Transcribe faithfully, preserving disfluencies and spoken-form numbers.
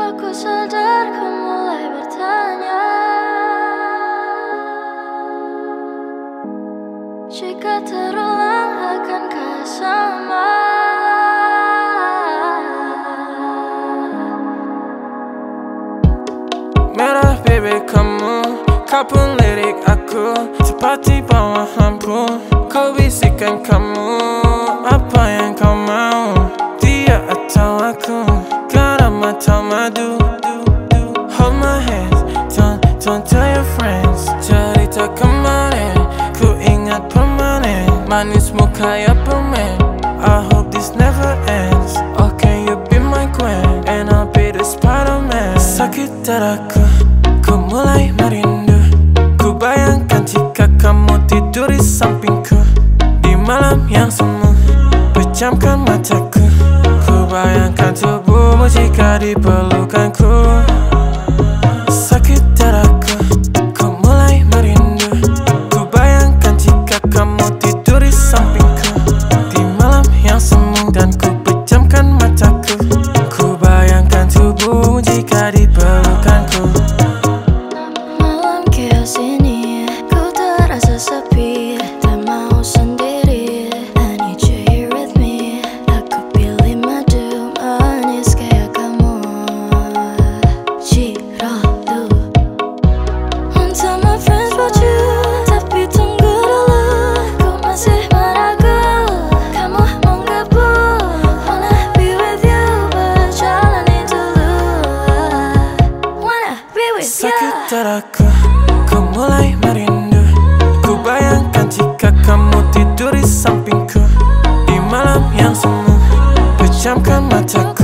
Aku sadar ku mulai bertanya, jika terulang akankah sama? Merah bebek kamu, kau pun lirik aku seperti bawah lampu. Kau bisikan kamu, apa yang kau mau, dia atau aku, garam atau madu. Hold my hands, don't, don't tell your friends. Cerita kemarin, ku ingat permanen, manismu kayak permen. I hope this never ends. Oh, can you be my Gwen, and I'll be the Spider-Man. Sakit dadaku, ku mulai merindu. Ku bayangkan jika kamu tidur di sampingku di malam yang semu. Pejamkan mataku, ku bayangkan tubuhmu jika di pelukanku. Sakit dadaku, ku mulai merindu. Ku bayangkan jika kamu tidur di sampingku di malam yang semu. Dan ku pejamkan mataku, ku bayangkan tubuhmu jika di pelukanku. Malam chaos ini, ku terasa sepi, tak mau sendiri. I need you here with me. Aku pilih madu manis kayak kamu, Cirodu. Won't tell my friends about you, tapi tunggu dulu, ku masih meragu. Kamu mau gabung, wanna be with you, berjalani dulu. Wanna be with you. Sakit dadaku, ku mulai merindu. Ku bayangkan jika kamu tidur di sampingku di malam yang semu. Pejamkan mataku,